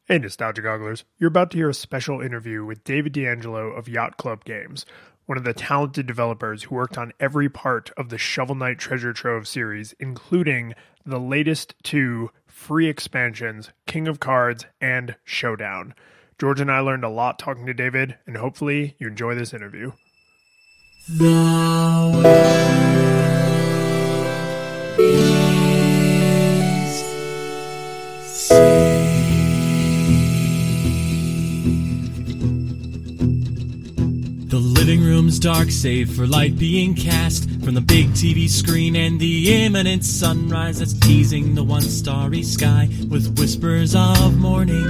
Hey, Nostalgia Gogglers. You're about to hear a special interview with David D'Angelo of Yacht Club Games, one of the talented developers who worked on every part of the Shovel Knight Treasure Trove series, including the latest two free expansions, King of Cards and Showdown. George and I learned a lot talking to David, and hopefully you enjoy this interview. The living room's dark, save for light being cast from the big TV screen and the imminent sunrise that's teasing the one starry sky with whispers of morning.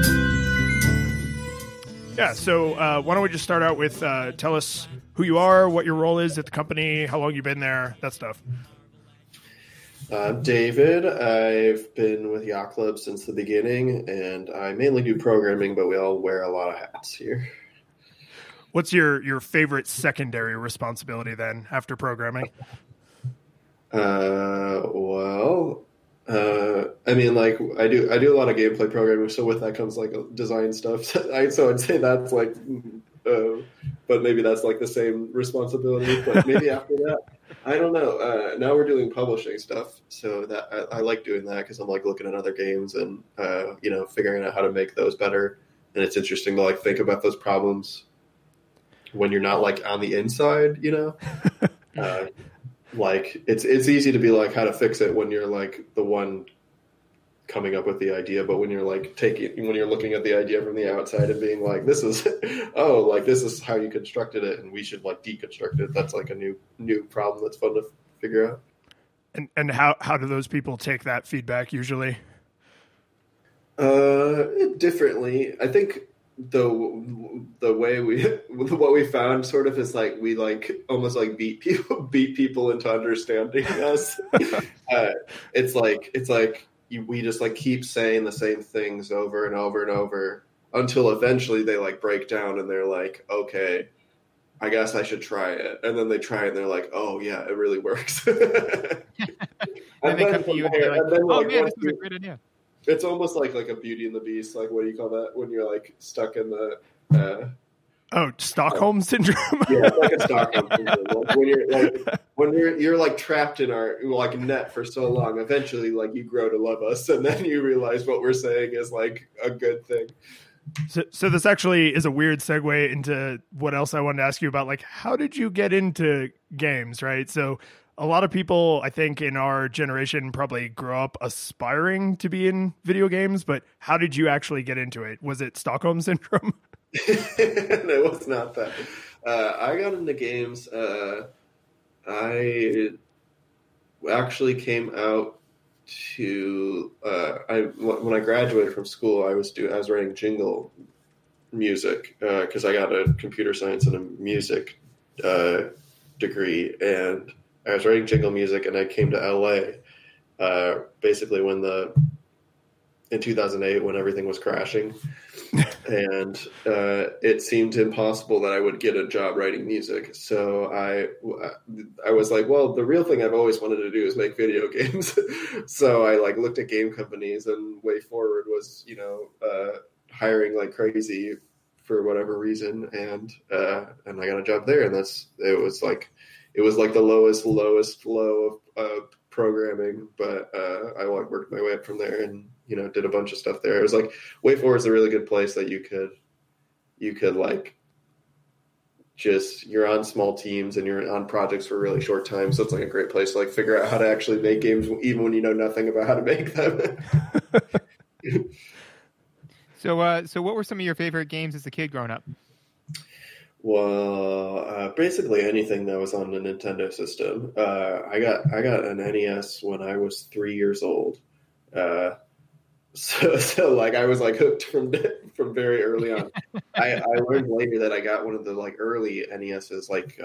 Yeah, so why don't we just start out with tell us who you are, what your role is at the company, how long you've been there, that stuff. I'm David. I've been with Yacht Club since the beginning, and I mainly do programming, but we all wear a lot of hats here. What's your favorite secondary responsibility then after programming? I mean, like I do a lot of gameplay programming, so with that comes like design stuff. So I'd say that's like, but maybe that's like the same responsibility. But maybe after that, I don't know. Now we're doing publishing stuff, so that I like doing that because I'm like looking at other games and figuring out how to make those better. And it's interesting to like think about those problems when you're not like on the inside, like it's easy to be like how to fix it when you're like the one coming up with the idea, but when you're like when you're looking at the idea from the outside and being like, this is this is how you constructed it and we should like deconstruct it. That's like a new problem that's fun to figure out. And how do those people take that feedback usually? Differently. I think the way what we found sort of is like we like almost like beat people into understanding us. It's like we just like keep saying the same things over and over and over until eventually they like break down and they're like, okay, I guess I should try it. And then they try it and they're like, oh yeah, it really works. and they come to you and they're like, oh man, this is a great idea. It's almost like a Beauty and the Beast. Like, what do you call that when you're like stuck in the? Stockholm syndrome. Yeah, it's like a Stockholm syndrome. Like when you're like trapped in our like net for so long. Eventually, like you grow to love us, and then you realize what we're saying is like a good thing. So this actually is a weird segue into what else I wanted to ask you about. Like, how did you get into games? Right, so. A lot of people, I think, in our generation probably grow up aspiring to be in video games, but how did you actually get into it? Was it Stockholm Syndrome? No, it was not that. I got into games. I actually came out to when I graduated from school. I was writing jingle music because I got a computer science and a music degree, and I was writing jingle music, and I came to LA basically in 2008 when everything was crashing, and it seemed impossible that I would get a job writing music. So I was like, well, the real thing I've always wanted to do is make video games. So I like looked at game companies, and Way Forward was hiring like crazy for whatever reason, and I got a job there, and it was like the lowest low of programming, but I like worked my way up from there and, did a bunch of stuff there. It was like Way Forward is a really good place that you could like just, you're on small teams and you're on projects for a really short time. So it's like a great place to like figure out how to actually make games even when you know nothing about how to make them. So what were some of your favorite games as a kid growing up? Well, basically anything that was on the Nintendo system. I got an NES when I was 3 years old. So like I was like hooked from very early on. I learned later that I got one of the like early NESs like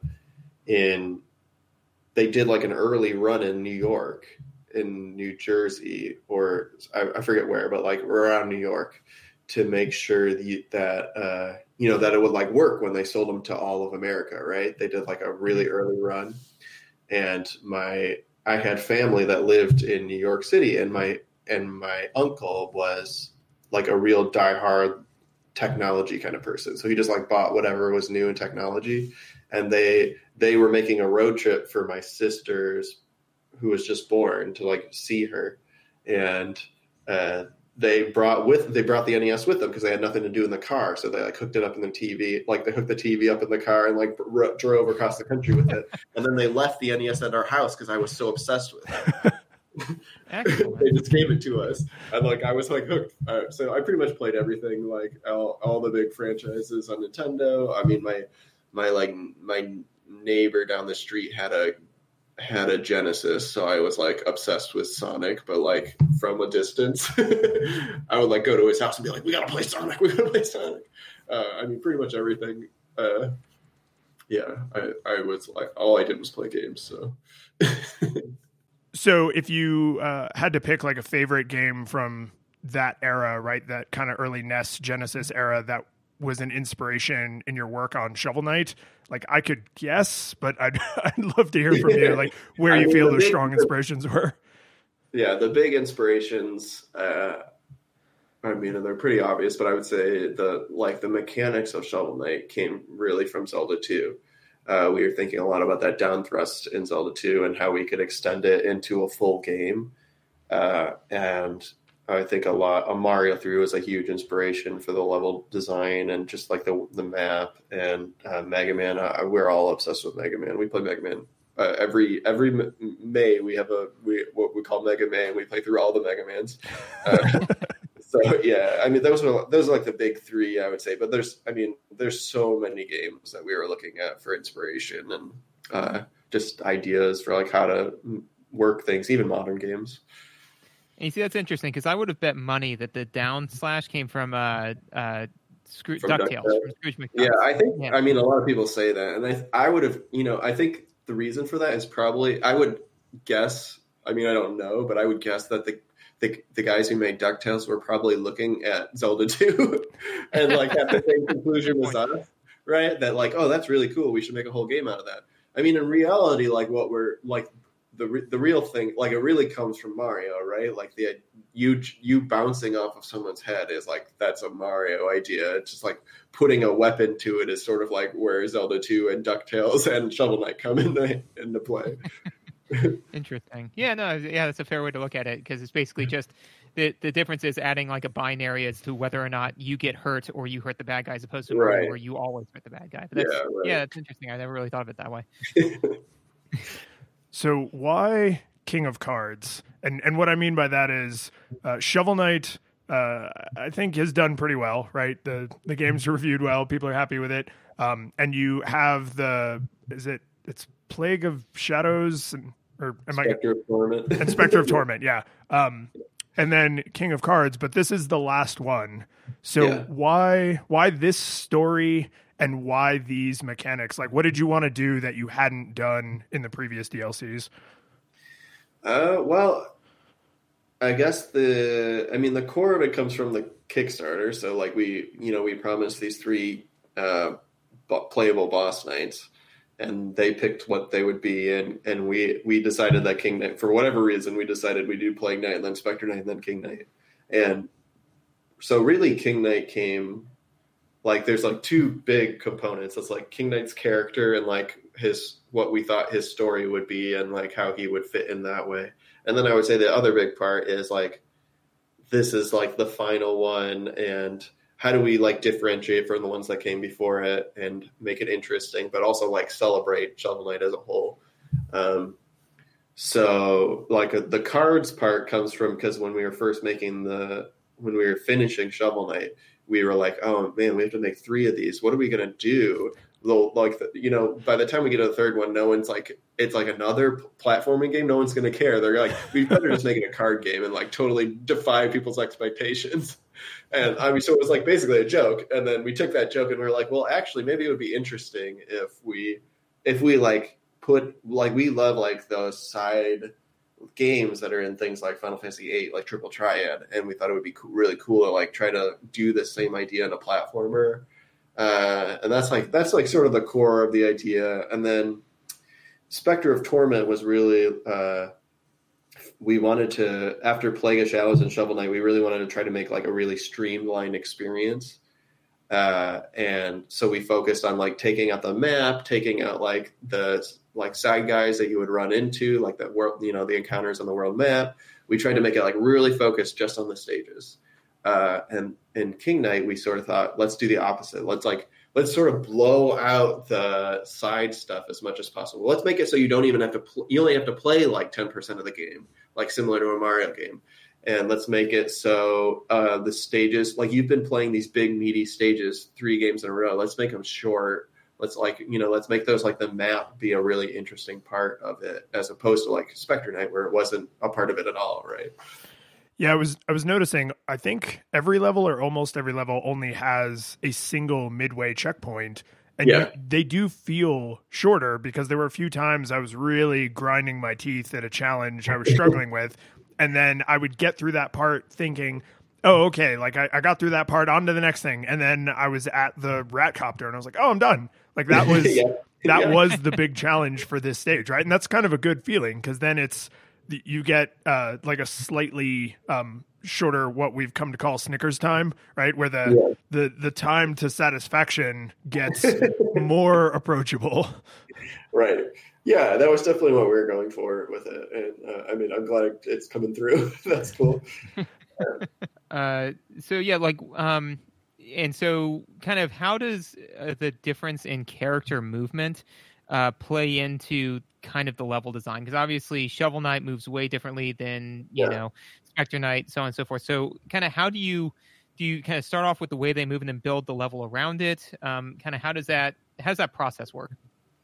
they did like an early run in New York, in New Jersey, or I forget where, but like around New York, to make sure that it would like work when they sold them to all of America, right? They did like a really early run, and I had family that lived in New York City, and my uncle was like a real diehard technology kind of person. So he just like bought whatever was new in technology. And they were making a road trip for my sister's, who was just born, to like see her. And they brought the NES with them because they had nothing to do in the car. So they like hooked it up in the TV, like they hooked the TV up in the car and like drove across the country with it. And then they left the NES at our house because I was so obsessed with it. They just gave it to us, and like I was like hooked. So I pretty much played everything, like all the big franchises on Nintendo. I mean, my neighbor down the street had a Genesis, so I was like obsessed with Sonic, but like from a distance. I would like go to his house and be like, "We gotta play Sonic. We gotta play Sonic." I mean, pretty much everything. Yeah, I was like, all I did was play games. So. So if you had to pick like a favorite game from that era, right, that kind of early NES Genesis era that was an inspiration in your work on Shovel Knight, like I could guess, but I'd love to hear from you, like where you feel those strong inspirations were. Yeah, the big inspirations, I mean, they're pretty obvious, but I would say the mechanics of Shovel Knight came really from Zelda 2. We were thinking a lot about that down thrust in Zelda 2 and how we could extend it into a full game. And I think Mario 3 was a huge inspiration for the level design and just like the map, and Mega Man. We're all obsessed with Mega Man. We play Mega Man every May. We have what we call Mega Man. We play through all the Mega Mans. So yeah, I mean those are like the big three, I would say. But there's so many games that we were looking at for inspiration and just ideas for like how to work things, even modern games. And you see, that's interesting because I would have bet money that the down slash came from DuckTales. From Scrooge McDuck. Yeah, I think. Yeah. I mean, a lot of people say that, and I would have. I think the reason for that is probably, I would guess. I mean, I don't know, but I would guess that the guys who made DuckTales were probably looking at Zelda 2 and like had the same conclusion as us, right? That like, oh, that's really cool. We should make a whole game out of that. I mean, in reality, like what we're like. The real thing, like it really comes from Mario, right? Like you bouncing off of someone's head is like, that's a Mario idea. It's just like putting a weapon to it is sort of like where Zelda 2 and DuckTales and Shovel Knight come into play. Interesting. Yeah, that's a fair way to look at it because it's basically just the difference is adding like a binary as to whether or not you get hurt or you hurt the bad guy as opposed to right. where you always hurt the bad guy. But that's interesting. I never really thought of it that way. So why King of Cards? And what I mean by that is Shovel Knight, I think has done pretty well, right? The game's reviewed well. People are happy with it. And you have it's Plague of Shadows Spectre of Torment. And Spectre of Torment, yeah. And then King of Cards, but this is the last one. So why this story? And why these mechanics? Like, what did you want to do that you hadn't done in the previous DLCs? Well, I guess the core of it comes from the Kickstarter. So, like, we promised these 3 playable boss knights, and they picked what they would be, and we decided that King Knight, for whatever reason, we decided we do Plague Knight, and then Spectre Knight, and then King Knight. And so, really, King Knight came. Like there's like 2 big components. It's like King Knight's character and like what we thought his story would be and like how he would fit in that way. And then I would say the other big part is like, this is like the final one. And how do we like differentiate from the ones that came before it and make it interesting, but also like celebrate Shovel Knight as a whole. So like the cards part comes from, because when we were finishing Shovel Knight, we were like, oh man, we have to make 3 of these. What are we going to do? Like, by the time we get to the 3rd one, no one's like, it's like another platforming game. No one's going to care. They're like, we better just make it a card game and like totally defy people's expectations. And I mean, so it was like basically a joke. And then we took that joke and we were like, well, actually, maybe it would be interesting if we like put, like, we love like those side games that are in things like Final Fantasy VIII, like Triple Triad, and we thought it would be really cool to like try to do the same idea in a platformer, and that's like sort of the core of the idea. And then Spectre of Torment was really we wanted to, after Plague of Shadows and Shovel Knight, we really wanted to try to make like a really streamlined experience. And so we focused on like taking out the map, taking out like the like side guys that you would run into, like the world, the encounters on the world map. We tried to make it like really focused just on the stages. And in King Knight, we sort of thought, let's do the opposite. Let's sort of blow out the side stuff as much as possible. Let's make it so you don't even have to, you only have to play like 10% of the game, like similar to a Mario game. And let's make it so the stages, like you've been playing these big meaty stages 3 games in a row. Let's make them short. Let's let's make those like the map be a really interesting part of it, as opposed to like Spectre Knight where it wasn't a part of it at all, right? Yeah, I was noticing, I think every level or almost every level only has a single midway checkpoint. And they do feel shorter, because there were a few times I was really grinding my teeth at a challenge I was struggling with. And then I would get through that part thinking, oh, okay, like I got through that part, on to the next thing. And then I was at the rat copter and I was like, oh, I'm done. Like that was was the big challenge for this stage, right? And that's kind of a good feeling, because then you get like a slightly shorter, what we've come to call Snickers time, right? Where the time to satisfaction gets more approachable. Right. Yeah, that was definitely what we were going for with it. And I mean, I'm glad it's coming through. That's cool. So yeah, like, and so kind of how does the difference in character movement play into kind of the level design? Because obviously Shovel Knight moves way differently than, you know, Spectre Knight, so on and so forth. So kind of how do you kind of start off with the way they move and then build the level around it? Kind of how does that process work?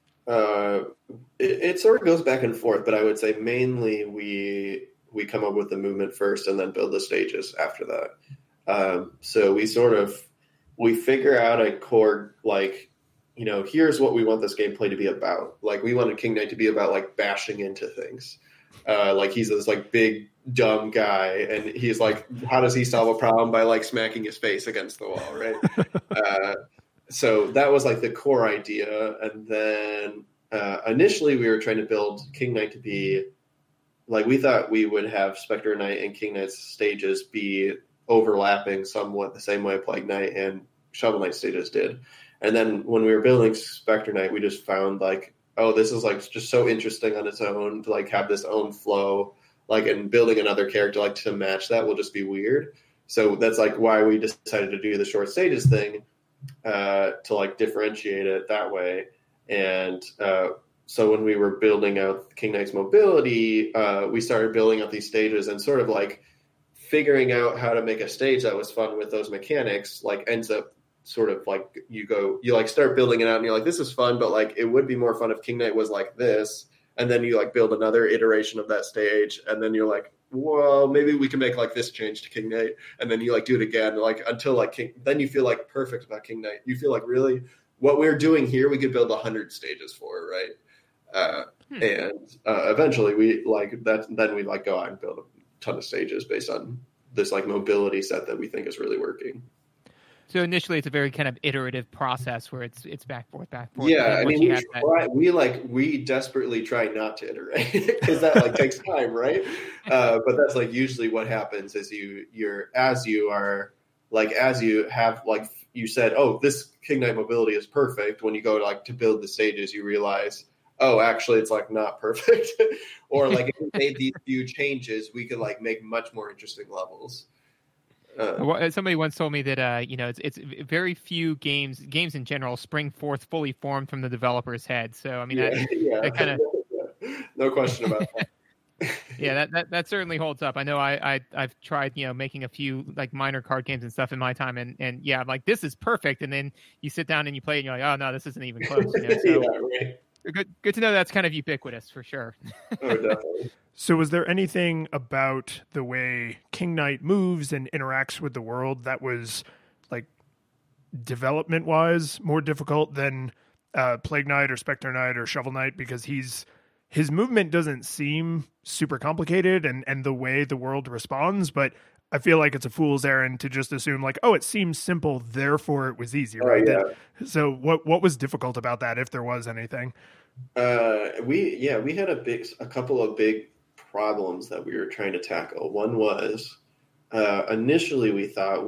It sort of goes back and forth, but I would say mainly we come up with the movement first and then build the stages after that. So we figure out a core, like, here's what we want this gameplay to be about. Like, we wanted King Knight to be about like bashing into things. Like he's this like big dumb guy, and he's like, how does he solve a problem? By like smacking his face against the wall, right? So that was like the core idea. And then initially we were trying to build King Knight to be like, we thought we would have Spectre Knight and King Knight's stages be overlapping somewhat the same way Plague Knight and Shovel Knight stages did. And then when we were building Spectre Knight, we just found like, oh, this is like just so interesting on its own to like have this own flow, like, and building another character like to match that will just be weird. So that's like why we decided to do the short stages thing, to like differentiate it that way. And so when we were building out King Knight's mobility, we started building out these stages, and sort of like figuring out how to make a stage that was fun with those mechanics, like ends up sort of like you like start building it out and you're like, this is fun, but like it would be more fun if King Knight was like this. And then you like build another iteration of that stage, and then you're like, well, maybe we can make like this change to King Knight, and then you like do it again, like until like then you feel like perfect about King Knight. You feel like really what we're doing here, we could build 100 stages for, right? And eventually we like that. Then we like go out and build a ton of stages based on this like mobility set that we think is really working. So initially, it's a very kind of iterative process where it's back forth. Yeah, I mean, we desperately try not to iterate because that like takes time, right? But that's like usually what happens is as you have like you said, oh, this King Knight mobility is perfect. When you go like to build the stages, you realize, oh, actually, it's like not perfect, or like if we made these few changes, we could like make much more interesting levels. Somebody once told me that it's very few games in general spring forth fully formed from the developer's head. So I mean, that kind of no question about that. Yeah, that certainly holds up. I know I've tried making a few like minor card games and stuff in my time, and yeah, I'm like, this is perfect, and then you sit down and you play and you're like, oh no, this isn't even close. So, yeah, right. Good to know that's kind of ubiquitous for sure. Oh, definitely. So was there anything about the way King Knight moves and interacts with the world that was like development-wise more difficult than Plague Knight or Spectre Knight or Shovel Knight? Because his movement doesn't seem super complicated and the way the world responds, but I feel like it's a fool's errand to just assume like, oh, it seems simple, therefore it was easy, right? Yeah. So what was difficult about that, if there was anything? We had a couple of big problems that we were trying to tackle. One was initially we thought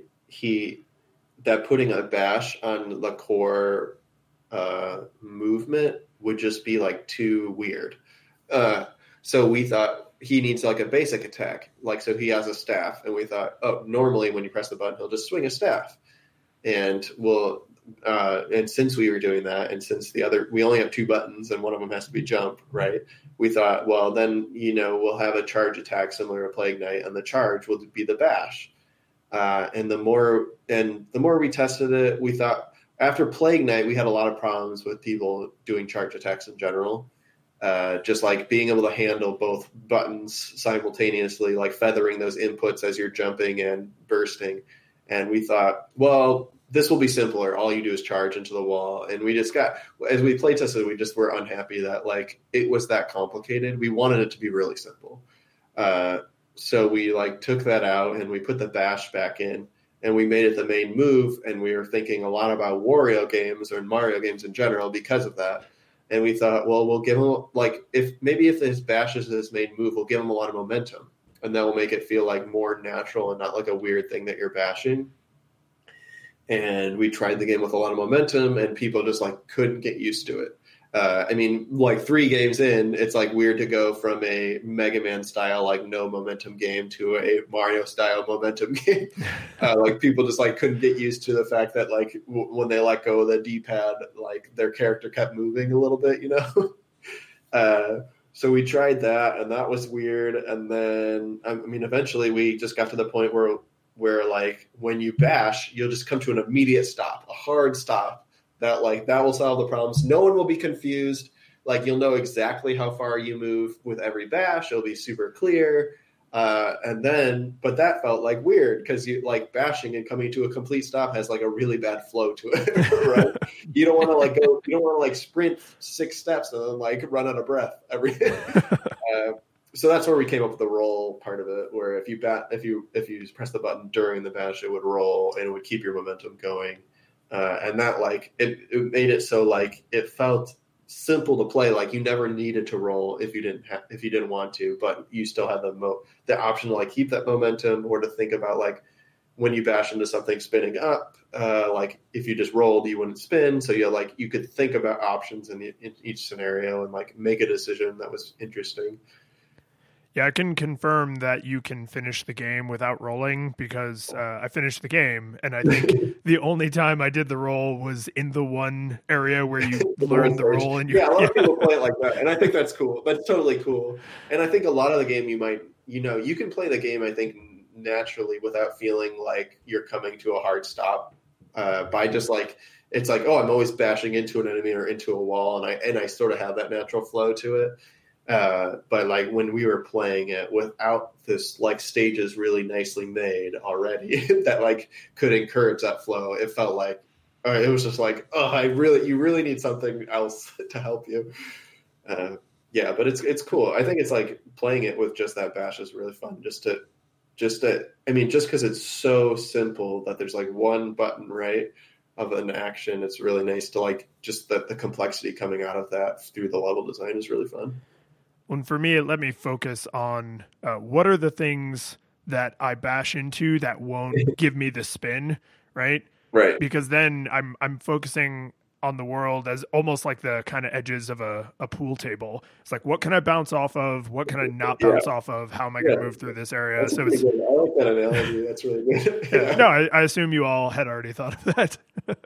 that putting a bash on the core movement would just be like too weird. So we thought he needs like a basic attack, like so he has a staff, and we thought, oh, normally when you press the button, he'll just swing a staff, and and since we were doing that, and since we only have 2 buttons and one of them has to be jump, right? We thought, well, then we'll have a charge attack similar to Plague Knight, and the charge will be the bash. And the more we tested it, we thought after Plague Knight, we had a lot of problems with people doing charge attacks in general. Just like being able to handle both buttons simultaneously, like feathering those inputs as you're jumping and bursting. And we thought, well, this will be simpler. All you do is charge into the wall. And we just as we play tested, we just were unhappy that like it was that complicated. We wanted it to be really simple. So we like took that out and we put the bash back in and we made it the main move. And we were thinking a lot about Wario games or Mario games in general because of that. And we thought, well, we'll give him like if his bash is his main move, we'll give him a lot of momentum, and that will make it feel like more natural and not like a weird thing that you're bashing. And we tried the game with a lot of momentum, and people just like couldn't get used to it. I mean, like 3 games in, it's like weird to go from a Mega Man style, like no momentum game to a Mario style momentum game. Like people just like couldn't get used to the fact that like when they let go of the D-pad, like their character kept moving a little bit, So we tried that, and that was weird. And then, I mean, eventually we just got to the point where like when you bash, you'll just come to an immediate stop, a hard stop. That will solve the problems. No one will be confused. Like you'll know exactly how far you move with every bash. It'll be super clear. But that felt like weird because you like bashing and coming to a complete stop has like a really bad flow to it, right? You don't want to like go. You don't want to like sprint 6 steps and then like run out of breath every. So that's where we came up with the roll part of it, where if you press the button during the bash, it would roll and it would keep your momentum going. And that like it made it so like it felt simple to play. Like you never needed to roll if you didn't want to, but you still had the option to like keep that momentum or to think about like when you bash into something spinning up. Like if you just rolled, you wouldn't spin. So you could think about options in each scenario and like make a decision that was interesting. Yeah, I can confirm that you can finish the game without rolling because I finished the game, and I think the only time I did the roll was in the one area where you learn the roll. And a lot of people play it like that, and I think that's cool. That's totally cool. And I think a lot of the game you can play the game, I think, naturally without feeling like you're coming to a hard stop by just like it's like, oh, I'm always bashing into an enemy or into a wall, and I sort of have that natural flow to it. But like when we were playing it without this like stages really nicely made already that like could encourage that flow, it felt like it was just like, oh, you really need something else to help you. But it's cool. I think it's like playing it with just that bash is really fun. Just because it's so simple that there's like one button, right, of an action. It's really nice to like just the complexity coming out of that through the level design is really fun. And for me, it let me focus on what are the things that I bash into that won't give me the spin, right? Right. Because then I'm focusing on the world as almost like the kind of edges of a pool table. It's like, what can I bounce off of? What can I not bounce off of? How am I going to move through this area? That's so it's good. I like that analogy. That's really good. No, I assume you all had already thought of that.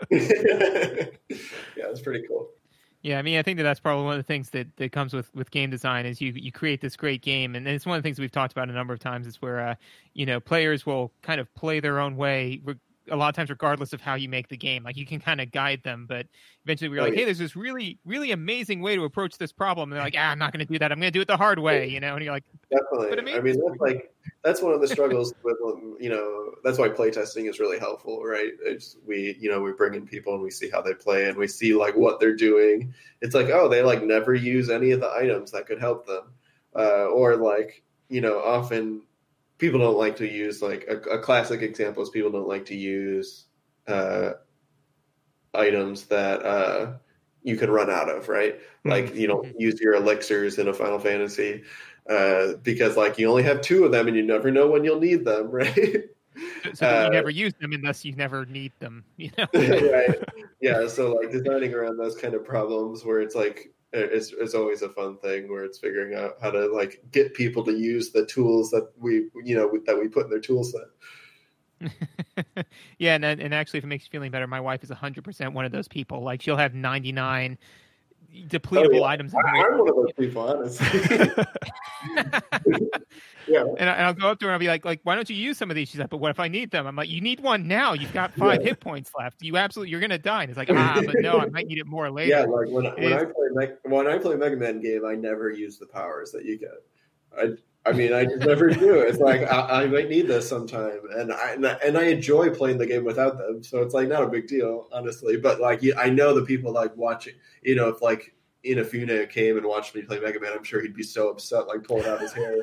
Yeah, it's pretty cool. Yeah, I mean, I think that's probably one of the things that comes with game design is you create this great game, and it's one of the things we've talked about a number of times. Is where players will kind of play their own way a lot of times, regardless of how you make the game. Like you can kind of guide them, but eventually we're like, hey, there's this really, really amazing way to approach this problem. And they're like, I'm not going to do that. I'm going to do it the hard way, And you're like, definitely. I mean, that's one of the struggles with, that's why playtesting is really helpful, right? We bring in people and we see how they play and we see like what they're doing. It's like, oh, they like never use any of the items that could help them. Or like, often people don't like to use like a classic example is people don't like to use items that you can run out of, right? Like you don't use your elixirs in a Final Fantasy. because like you only have 2 of them and you never know when you'll need them, right? So you never use them unless you never need them, Right. Yeah. So like designing around those kind of problems where it's like, it's always a fun thing where it's figuring out how to like get people to use the tools that we put in their tool set. Yeah. And actually, if it makes you feeling better, my wife is 100% one of those people. Like she'll have 99 depletable items. I'm one of those people, honestly. Yeah. And I'll go up to her and I'll be like, why don't you use some of these? She's like, but what if I need them? I'm like, you need one now. You've got 5 hit points left. You're going to die. And it's like, but no, I might need it more later. Yeah, like when I play Mega Man game, I never use the powers that you get. I mean, I just never do. It's like I might need this sometime, and I enjoy playing the game without them. So it's like not a big deal, honestly. But like I know the people like watching. If like Inafune came and watched me play Mega Man, I'm sure he'd be so upset, like pulling out his hair.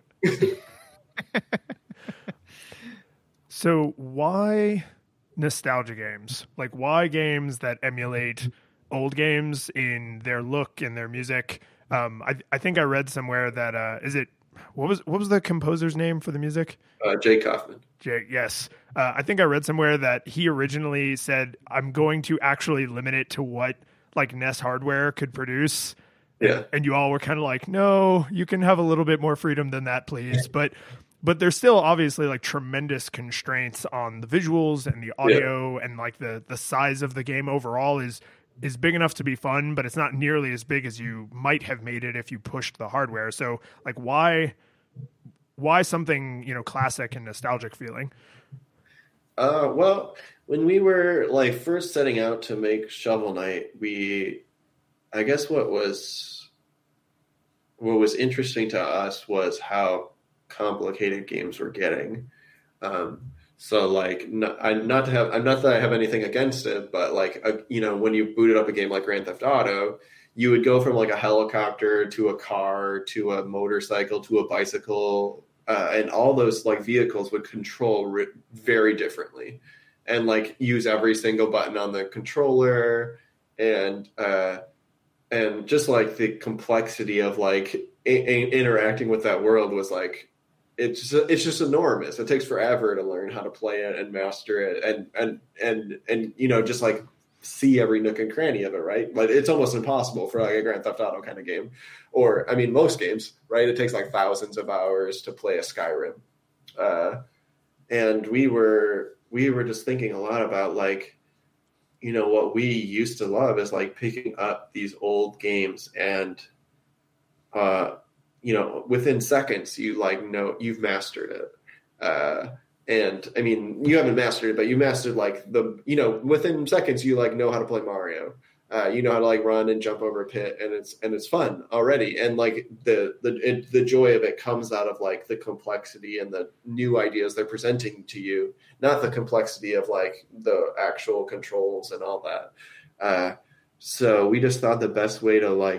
So why nostalgia games? Like why games that emulate old games in their look and their music? I think I read somewhere that what was the composer's name for the music? Jake Kaufman. Yes. I think I read somewhere that he originally said, I'm going to actually limit it to what like NES hardware could produce. Yeah. And you all were kind of like, no, you can have a little bit more freedom than that, please. But there's still obviously like tremendous constraints on the visuals and the audio, and like the size of the game overall is big enough to be fun, but it's not nearly as big as you might have made it if you pushed the hardware. So like why something, classic and nostalgic feeling? Well, when we were like first setting out to make Shovel Knight, I guess what was interesting to us was how complicated games were getting. So like, not that I have anything against it, but like, when you booted up a game like Grand Theft Auto, you would go from like a helicopter to a car to a motorcycle to a bicycle, and all those like vehicles would control very differently, and like use every single button on the controller, and just like the complexity of like interacting with that world was like, it's just enormous. It takes forever to learn how to play it and master it, and just like see every nook and cranny of it, right? But it's almost impossible for like a Grand Theft Auto kind of game, or I mean most games, right? It takes like thousands of hours to play a Skyrim, and we were just thinking a lot about like, what we used to love is like picking up these old games and within seconds you like know you've mastered it. And I mean, you haven't mastered it, but you mastered like within seconds you like know how to play Mario. You know how to like run and jump over a pit, and it's fun already. And like the joy of it comes out of like the complexity and the new ideas they're presenting to you, not the complexity of like the actual controls and all that. So we just thought the best way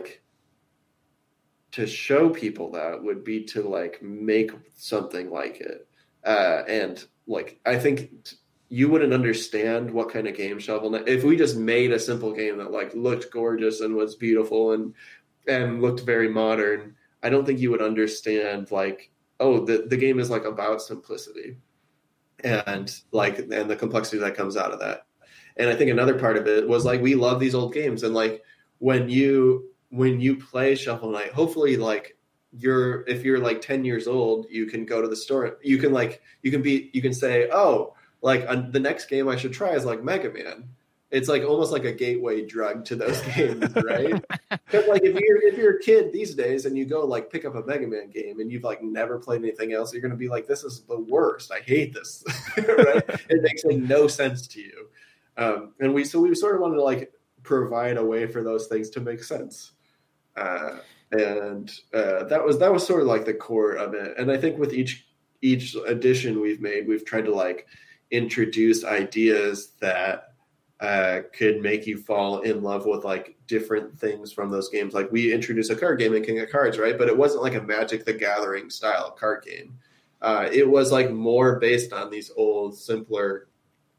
to show people that would be to like make something like it. And like, I think you wouldn't understand what kind of game Shovel Knight, if we just made a simple game that like looked gorgeous and was beautiful and looked very modern, I don't think you would understand like, oh, the game is like about simplicity and the complexity that comes out of that. And I think another part of it was like, we love these old games. And like, when you play Shovel Knight, hopefully like, if you're like 10 years old, you can go to the store. You can say, oh, like the next game I should try is like Mega Man. It's like almost like a gateway drug to those games, right? Because like if you're a kid these days and you go like pick up a Mega Man game and you've like never played anything else, you're gonna be like, this is the worst. I hate this, right? It makes like no sense to you. And we sort of wanted to like provide a way for those things to make sense. And that was sort of like the core of it. And I think with each edition we've made, we've tried to like introduce ideas that could make you fall in love with like different things from those games. Like we introduced a card game in King of Cards, right? But it wasn't like a Magic the Gathering style card game. It was like more based on these old, simpler,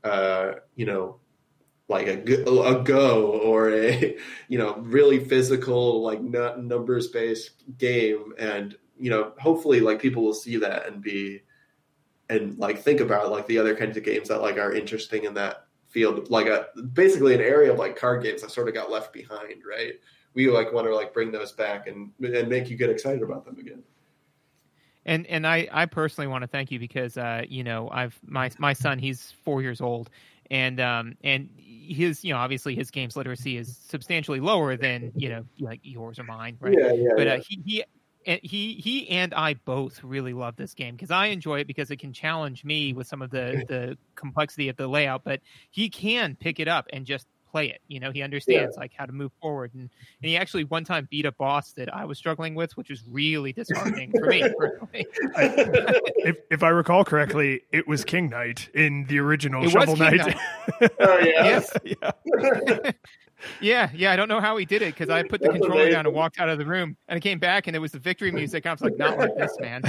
like a Go or a, really physical, like not numbers based game. And hopefully like people will see that and like think about like the other kinds of games that like are interesting in that field, like basically an area of like card games that sort of got left behind, right? We like want to like bring those back and make you get excited about them again. And I personally want to thank you because my son, he's 4 years old, and his obviously his games literacy is substantially lower than like yours or mine, right? But he and I both really love this game because I enjoy it because it can challenge me with some of the complexity of the layout, but he can pick it up and just play it. He understands like how to move forward, and he actually one time beat a boss that I was struggling with, which was really disheartening for me personally. If I recall correctly, it was King Knight in the original Shovel Knight. Oh yeah. Yes. Yeah. I don't know how he did it because I put the controller down and walked out of the room, and I came back and it was the victory music. I was like, not like this, man.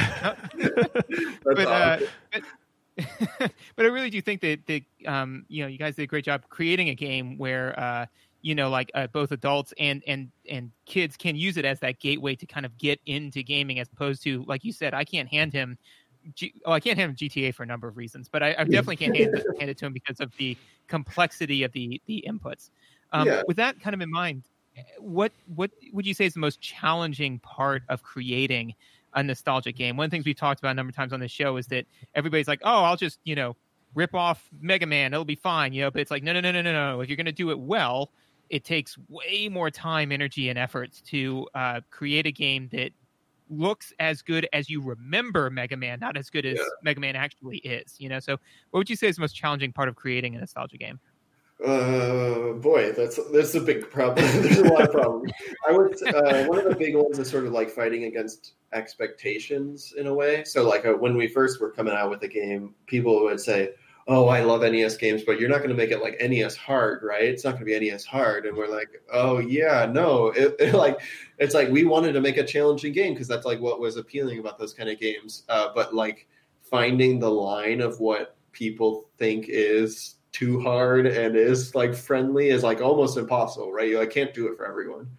But I really do think that you guys did a great job creating a game where both adults and kids can use it as that gateway to kind of get into gaming, as opposed to, like you said, I can't hand him GTA for a number of reasons, but I definitely can't hand it to him because of the complexity of the inputs. With that kind of in mind, what would you say is the most challenging part of creating a nostalgic game? One of the things we've talked about a number of times on this show is that everybody's like, oh, I'll just, rip off Mega Man. It'll be fine. But it's like, no. If you're going to do it well, it takes way more time, energy, and efforts to create a game that looks as good as you remember Mega Man, not as good as Mega Man actually is, So what would you say is the most challenging part of creating a nostalgia game? Boy, that's a big problem. There's a lot of problems. I would one of the big ones is sort of like fighting against expectations in a way. So like when we first were coming out with the game, people would say, "Oh, I love NES games, but you're not going to make it like NES hard, right? It's not going to be NES hard." And we're like, "Oh yeah, no." It's like we wanted to make a challenging game because that's like what was appealing about those kind of games. But like finding the line of what people think is too hard and is like friendly is like almost impossible, right? You can't do it for everyone.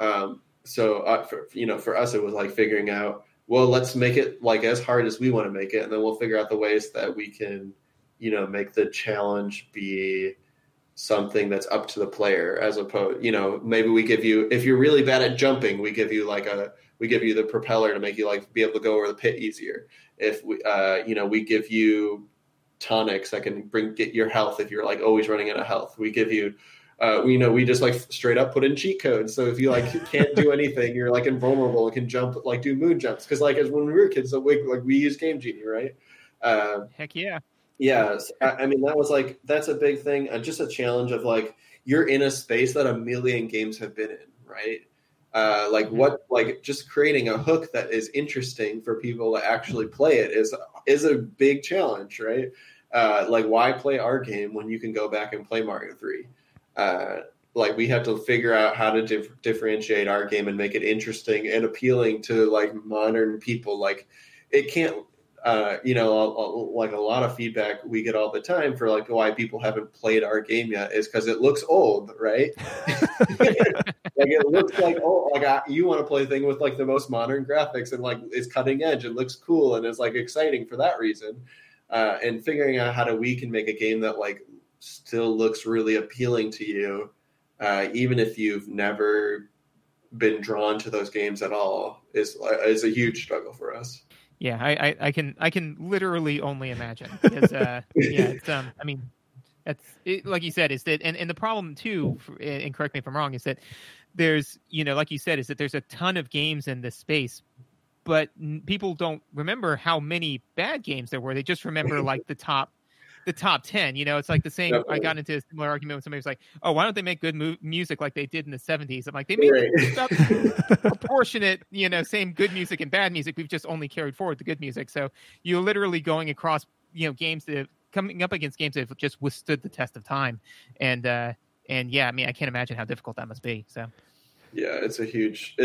For us, it was like figuring out, well, let's make it like as hard as we want to make it, and then we'll figure out the ways that we can, make the challenge be something that's up to the player, as opposed, maybe we give you, if you're really bad at jumping, we give you the propeller to make you like be able to go over the pit easier. If we give you tonics that can get your health if you're like always running out of health. We give you we just like straight up put in cheat codes, so if you like can't do anything, you're like invulnerable and can jump, like do moon jumps, because like as when we were kids, so we used Game Genie, right? Heck yeah. Yes. I mean, that's a big thing, and just a challenge of like you're in a space that a million games have been in, right? Just creating a hook that is interesting for people to actually play it is a big challenge, right? Why play our game when you can go back and play Mario 3? We have to figure out how to differentiate our game and make it interesting and appealing to like modern people. Like it can't, like a lot of feedback we get all the time for like why people haven't played our game yet is because it looks old, right? Like it looks like you want to play a thing with like the most modern graphics and like it's cutting edge and looks cool and is like exciting for that reason. And figuring out how we can make a game that like still looks really appealing to you, even if you've never been drawn to those games at all, is a huge struggle for us. Yeah, I can literally only imagine because it's I mean that's it, like you said, is that and the problem too, and correct me if I'm wrong, is that there's like you said, is that there's a ton of games in this space, but people don't remember how many bad games there were. They just remember like the top 10. It's like the same. Definitely. I got into a similar argument when somebody was like, "Oh, why don't they make good music like they did in the '70s?" I'm like, they made about proportionate, same good music and bad music. We've just only carried forward the good music. So you're literally going across, games that coming up against games that have just withstood the test of time. And yeah, I mean, I can't imagine how difficult that must be. So. Yeah, it's a huge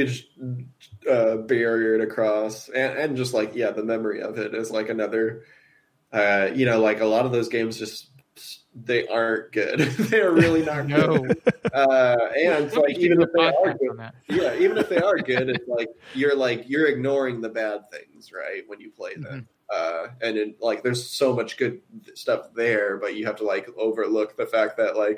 barrier to cross, and just like the memory of it is like another. Like a lot of those games just they aren't good. They're really not good. And it's like even if they are good, even if they are good, it's you're ignoring the bad things, right? When you play them, and there's so much good stuff there, but you have to overlook the fact that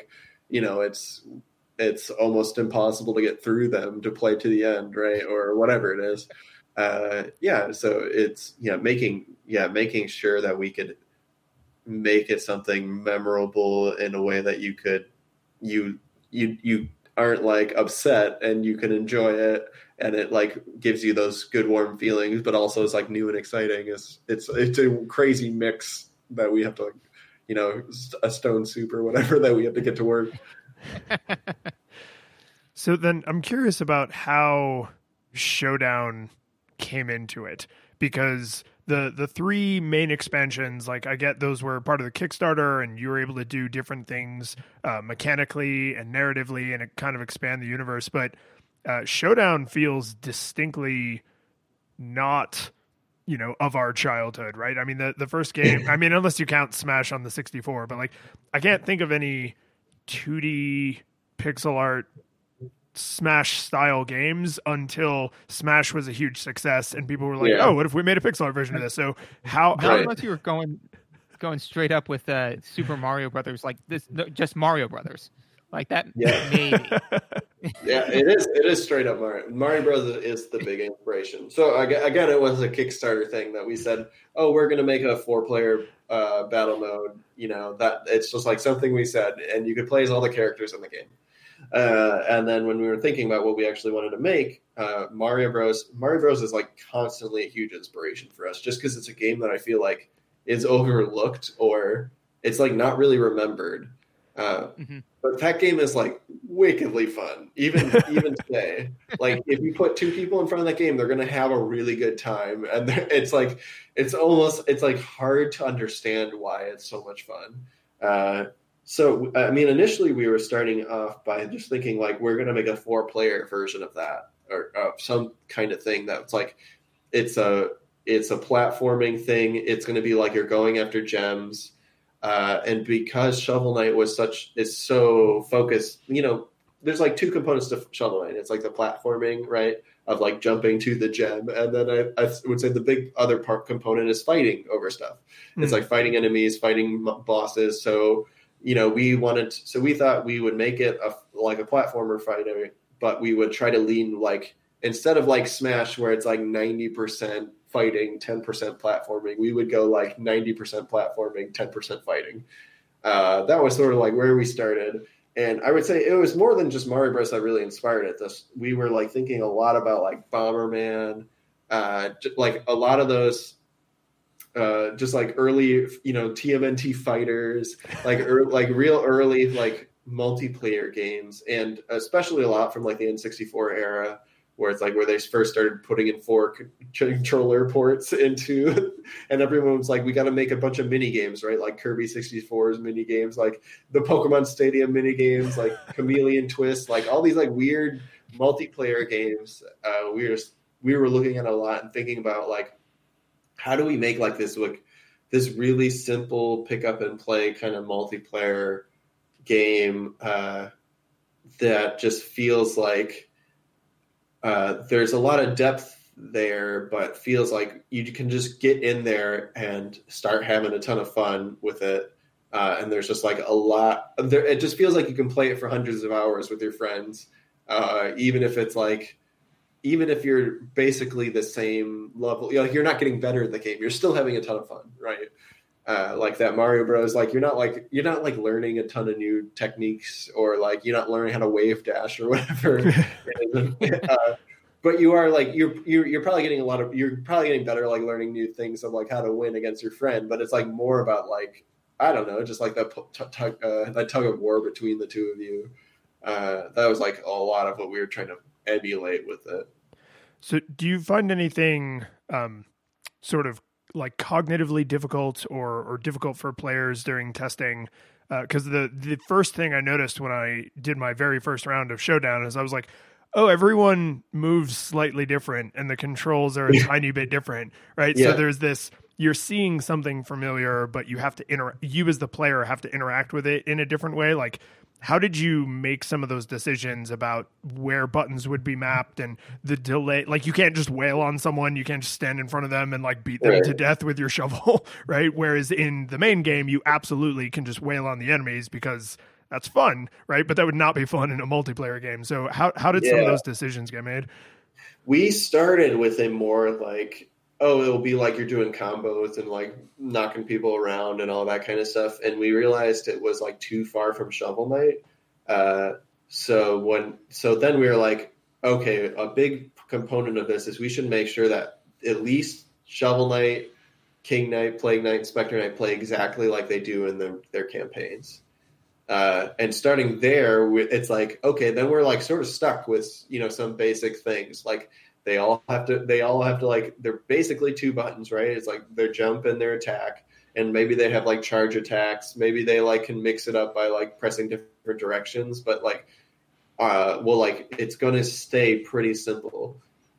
it's almost impossible to get through them to play to the end, right? Or whatever it is. So it's making sure that we could make it something memorable in a way that you aren't upset and you can enjoy it, and it gives you those good warm feelings, but also is new and exciting. It's a crazy mix that we have to a stone soup or whatever that we have to get to work. So then I'm curious about how Showdown came into it, because the three main expansions, I get those were part of the Kickstarter, and you were able to do different things mechanically and narratively, and it kind of expand the universe. But Showdown feels distinctly not, of our childhood, right? I mean, the first game, I mean, unless you count Smash on the 64, but I can't think of any 2D pixel art Smash style games until Smash was a huge success and people were oh, what if we made a pixel art version of this? So how unless you were going straight up with Super Mario Brothers, just Mario Brothers, that, maybe. It is straight up Mario Brothers is the big inspiration. So again, it was a Kickstarter thing that we said, oh, we're going to make a 4-player battle mode, that it's just something we said, and you could play as all the characters in the game. And then when we were thinking about what we actually wanted to make, Mario Bros is constantly a huge inspiration for us, just because it's a game that I feel is overlooked, or it's not really remembered. But that game is wickedly fun, even today. If you put two people in front of that game, they're going to have a really good time, and it's hard to understand why it's so much fun. So, I mean, initially we were starting off by just thinking we're going to make a 4-player version of that, or some kind of thing that's it's a platforming thing. It's going to be you're going after gems. And because Shovel Knight is so focused, there's 2 components to Shovel Knight. It's the platforming, right, of jumping to the gem. And then I would say the big other component is fighting over stuff. It's fighting enemies, fighting bosses. So, we thought we would make it a platformer fighter, but we would try to lean instead of Smash, where it's 90% fighting, 10% platforming, we would go 90% platforming, 10% fighting. That was sort of where we started. And I would say it was more than just Mario Bros. That really inspired it. We were thinking a lot about Bomberman, a lot of those just early, TMNT fighters, real early multiplayer games, and especially a lot from the N64 era, where it's where they first started putting in 4 controller ports into, and everyone was we got to make a bunch of mini games, right? Kirby 64's mini games, the Pokemon Stadium mini games, Chameleon Twist, all these weird multiplayer games. We were looking at a lot and thinking about how do we make this really simple pick up and play kind of multiplayer game that just feels there's a lot of depth there, but feels you can just get in there and start having a ton of fun with it. And there's just a lot there. It just feels you can play it for hundreds of hours with your friends. Even if it's even if you're basically the same level, you're not getting better at the game. You're still having a ton of fun, right? That Mario Bros. You're not learning a ton of new techniques, or you're not learning how to wave dash or whatever. But you are you're probably getting better learning new things of how to win against your friend. But it's more about I don't know, just that tug of war between the two of you. That was a lot of what we were trying to emulate with it. So do you find anything sort of cognitively difficult or difficult for players during testing? Because the first thing I noticed when I did my very first round of Showdown is I was oh, everyone moves slightly different and the controls are a tiny bit different, right? Yeah. So there's this you're seeing something familiar, but you have to you as the player have to interact with it in a different way. Like, how did you make some of those decisions about where buttons would be mapped and the delay? Like, you can't just wail on someone. You can't just stand in front of them and like beat them to death with your shovel, right? Whereas in the main game, you absolutely can just wail on the enemies because that's fun, right? But that would not be fun in a multiplayer game. So how did some of those decisions get made? We started with a more like, it'll be like you're doing combos and like knocking people around and all that kind of stuff. And we realized it was like too far from Shovel Knight. So then we were like, okay, a big component of this is we should make sure that at least Shovel Knight, King Knight, Plague Knight, and Spectre Knight play exactly like they do in their campaigns. And starting there, it's like, okay, then we're like sort of stuck with, some basic things. Like they all have to like, they're basically two buttons, right? It's like their jump and their attack. And maybe they have like charge attacks. Maybe they like can mix it up by like pressing different directions, but like, it's going to stay pretty simple.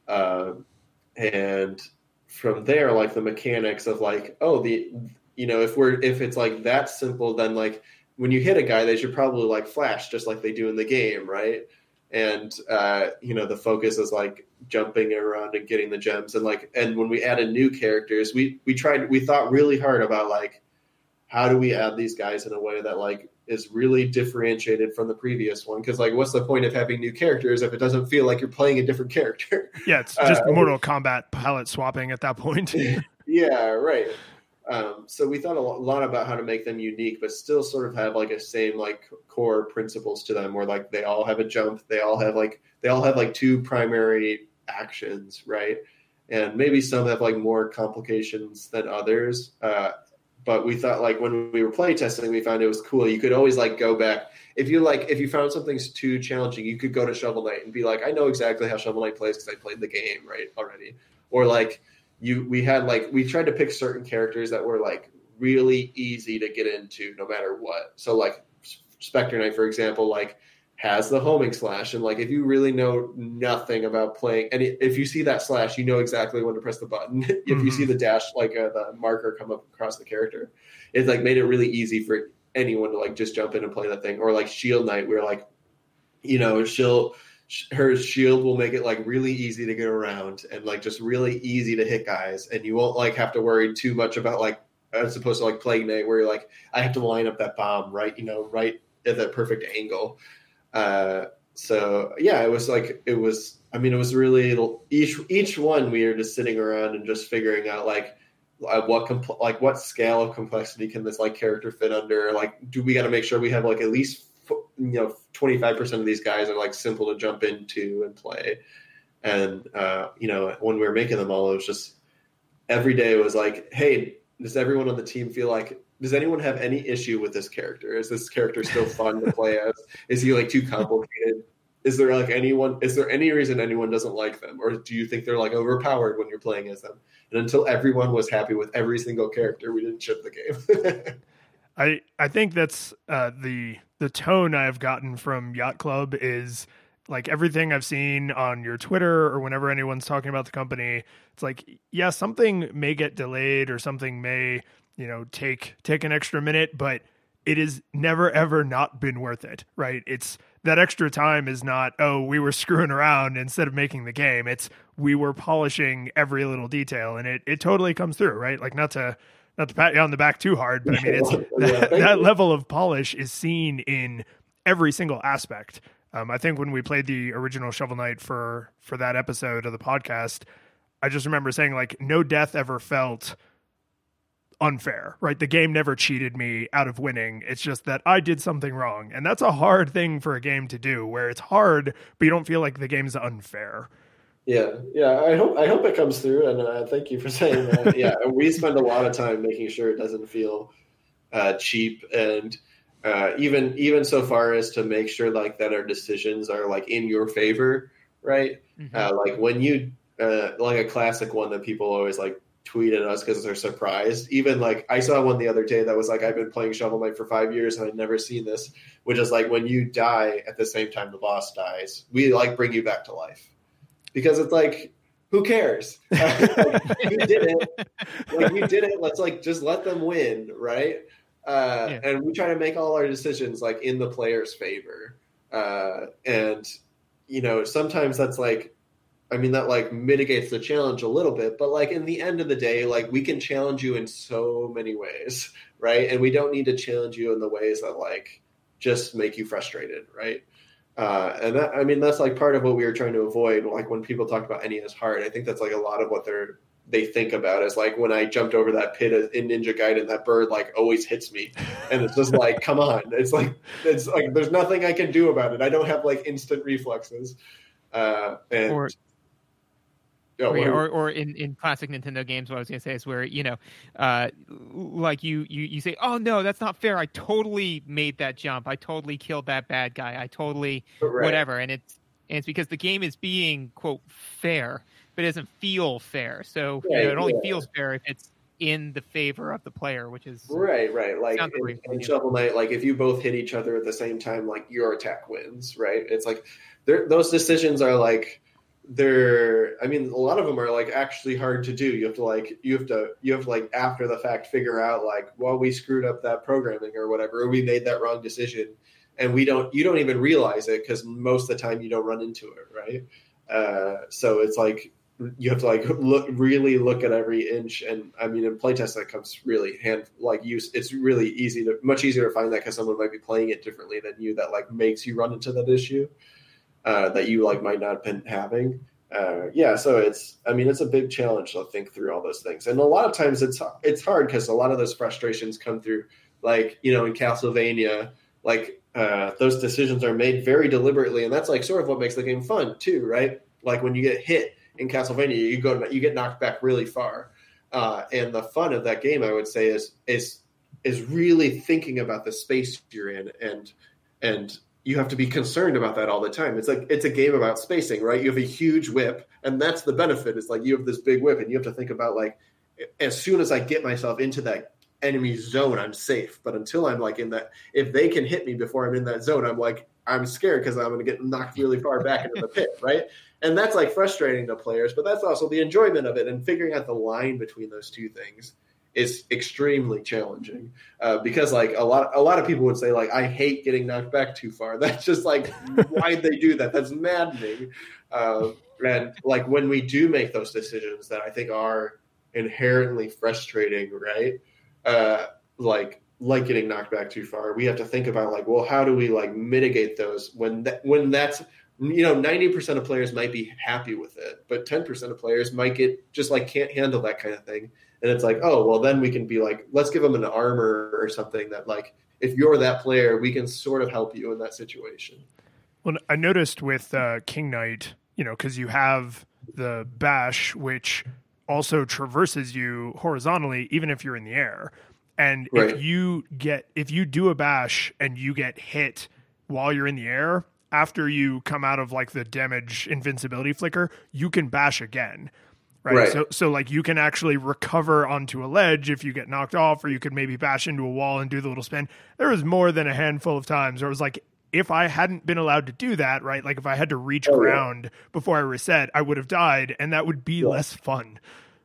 And from there, like the mechanics of like, if it's like that simple, then like, when you hit a guy, they should probably like flash just like they do in the game, right? And the focus is like jumping around and getting the gems, and when we added new characters, we thought really hard about like how do we add these guys in a way that like is really differentiated from the previous one? Because like, what's the point of having new characters if it doesn't feel like you're playing a different character? Yeah, it's just Mortal Kombat palette swapping at that point. Yeah, right. So we thought a lot about how to make them unique, but still sort of have like a same like core principles to them, where like they all have a jump, they all have like two primary actions, right? And maybe some have like more complications than others. But we thought like when we were play testing, we found it was cool. You could always like go back if you found something's too challenging, you could go to Shovel Knight and be like, I know exactly how Shovel Knight plays because I played the game right already, or like. We tried to pick certain characters that were like really easy to get into no matter what. So like Spectre Knight, for example, like has the homing slash, and like if you really know nothing about playing, and if you see that slash, you know exactly when to press the button. If you see the dash, like the marker come up across the character, it like made it really easy for anyone to like just jump in and play that thing. Or like Shield Knight, where like her shield will make it like really easy to get around and like just really easy to hit guys, and you won't like have to worry too much about like as opposed to like Plague Knight, where you're like, I have to line up that bomb right at that perfect angle. So yeah, it was really each one we were just sitting around and just figuring out like what scale of complexity can this like character fit under? Like, do we got to make sure we have like at least 25% of these guys are like simple to jump into and play. And when we were making them all, it was just every day it was like, hey, does everyone on the team feel like, does anyone have any issue with this character? Is this character still fun to play as? Is he like too complicated? Is there any reason anyone doesn't like them? Or do you think they're like overpowered when you're playing as them? And until everyone was happy with every single character, we didn't ship the game. I think that's the tone I've gotten from Yacht Club is like everything I've seen on your Twitter or whenever anyone's talking about the company. It's like, yeah, something may get delayed or something may, take an extra minute, but it has never, ever not been worth it, right? It's that extra time is not, we were screwing around instead of making the game. It's we were polishing every little detail, and it totally comes through, right? Like not to pat you on the back too hard, but I mean, it's that level of polish is seen in every single aspect. I think when we played the original Shovel Knight for that episode of the podcast, I just remember saying like, no death ever felt unfair, right? The game never cheated me out of winning. It's just that I did something wrong. And that's a hard thing for a game to do, where it's hard, but you don't feel like the game's unfair. Yeah. I hope it comes through, and thank you for saying that. Yeah, we spend a lot of time making sure it doesn't feel cheap, and even so far as to make sure like that our decisions are like in your favor, right? Mm-hmm. Like when you like a classic one that people always like tweet at us because they're surprised. Even like I saw one the other day that was like, I've been playing Shovel Knight for 5 years and I'd never seen this, which is like when you die at the same time the boss dies, we like bring you back to life. Because it's like, who cares? You did it. Like, you did it. Let's like just let them win, right? And we try to make all our decisions like in the player's favor. And you know, sometimes that's like, I mean, that like mitigates the challenge a little bit, but like in the end of the day, like we can challenge you in so many ways, right? And we don't need to challenge you in the ways that like just make you frustrated, right? And that, I mean, that's like part of what we were trying to avoid. Like when people talk about NES hard, I think that's like a lot of what they think about is like when I jumped over that pit in Ninja Gaiden, that bird like always hits me, and it's just like, come on, it's like there's nothing I can do about it. I don't have like instant reflexes, or in classic Nintendo games, what I was going to say is where, you know, like you say, oh no, that's not fair. I totally made that jump. I totally killed that bad guy. I totally whatever. And it's because the game is being, quote, fair, but it doesn't feel fair. So you know, it only feels fair if it's in the favor of the player, which is right. Like in Shovel Knight, like if you both hit each other at the same time, like your attack wins, right? It's like those decisions are like, I mean, a lot of them are like actually hard to do. You have to after the fact figure out like, well, we screwed up that programming or whatever, or we made that wrong decision, and you don't even realize it because most of the time you don't run into it, right? So it's like you have to like really look at every inch, and I mean, in playtest that comes really it's really much easier to find that because someone might be playing it differently than you that like makes you run into that issue. That you like might not have been having. So it's a big challenge to think through all those things. And a lot of times it's hard because a lot of those frustrations come through, like, you know, in Castlevania, like those decisions are made very deliberately. And that's like sort of what makes the game fun too, right? Like when you get hit in Castlevania, you get knocked back really far. And the fun of that game, I would say, is really thinking about the space you're in and you have to be concerned about that all the time. It's like, it's a game about spacing, right? You have a huge whip, and that's the benefit. It's like you have this big whip, and you have to think about like, as soon as I get myself into that enemy zone, I'm safe. But until I'm like in that, if they can hit me before I'm in that zone, I'm scared because I'm going to get knocked really far back into the pit, right? And that's like frustrating to players, but that's also the enjoyment of it. And figuring out the line between those two things is extremely challenging because like a lot of people would say like, I hate getting knocked back too far. That's just like, why'd they do that? That's maddening. And like when we do make those decisions that I think are inherently frustrating, right? Like getting knocked back too far, we have to think about like, well, how do we like mitigate those when that's, you know, 90% of players might be happy with it, but 10% of players might get just like can't handle that kind of thing. And it's like, oh, well, then we can be like, let's give them an armor or something that like, if you're that player, we can sort of help you in that situation. Well, I noticed with King Knight, you know, because you have the bash, which also traverses you horizontally, even if you're in the air. And right. if you do a bash and you get hit while you're in the air, after you come out of like the damage invincibility flicker, you can bash again. Right. So like you can actually recover onto a ledge if you get knocked off, or you could maybe bash into a wall and do the little spin. There was more than a handful of times where it was like, if I hadn't been allowed to do that, right? Like if I had to reach ground before I reset, I would have died, and that would be less fun.